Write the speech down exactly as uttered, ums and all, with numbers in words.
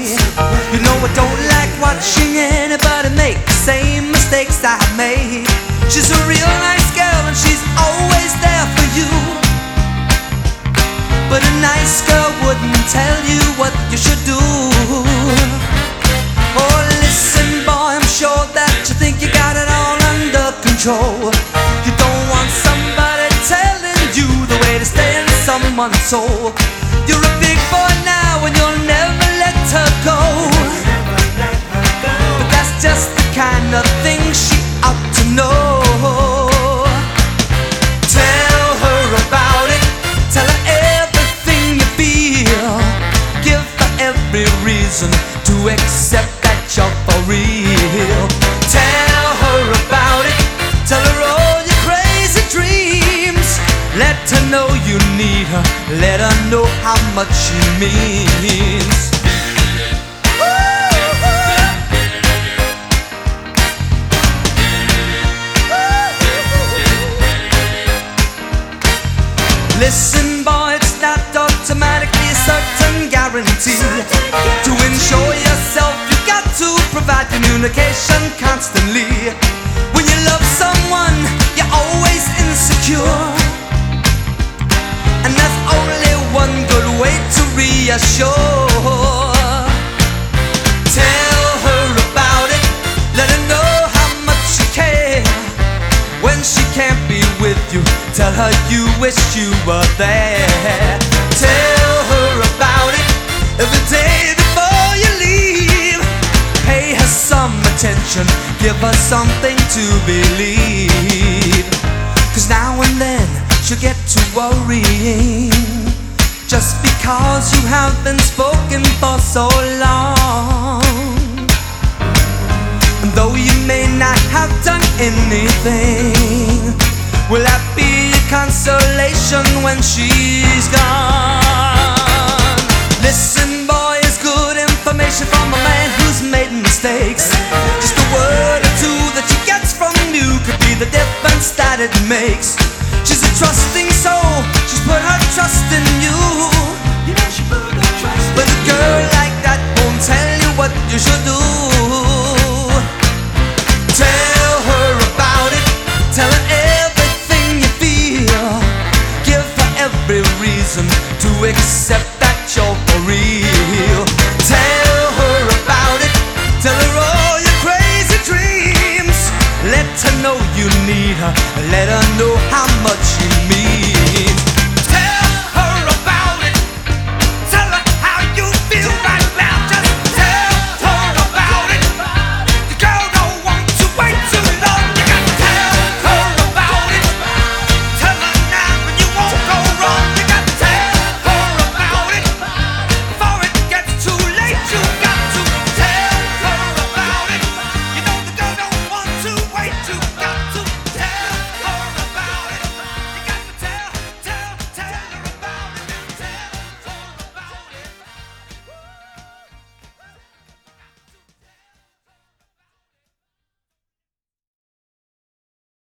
You know I don't like watching anybody make the same mistakes I made. She's a real nice girl and she's always there for you, but a nice girl wouldn't tell you what you should do. Oh, listen boy, I'm sure that you think you got it all under control. You don't want somebody telling you the way to stay in someone's soul. You're a big boy now and you'll never let her go, but that's just the kind of thing she ought to know. Tell her about it, tell her everything you feel, give her every reason to accept that you're for real. Tell her about it, tell her all your crazy dreams, let her know you need her, let her know how much she means. Listen boy, it's not automatically a certain guarantee. To ensure yourself, you got to provide communication constantly. When you love someone, you're always insecure, and that's only one good way to reassure. Tell her about it, let her know how much you care. When she can't be with you, tell her you wish you were there. Tell her about it every day before you leave. Pay her some attention, give her something to believe, 'cause now and then she'll get to worrying, just because you have been spoken for so long. And though you may not have done anything, will that be a consolation when she's gone? Listen boy, it's good information from a man who's made mistakes. Just a word or two that she gets from you could be the difference that it makes. She's a trusting soul, she's put her trust in you, you know she put her trust in you.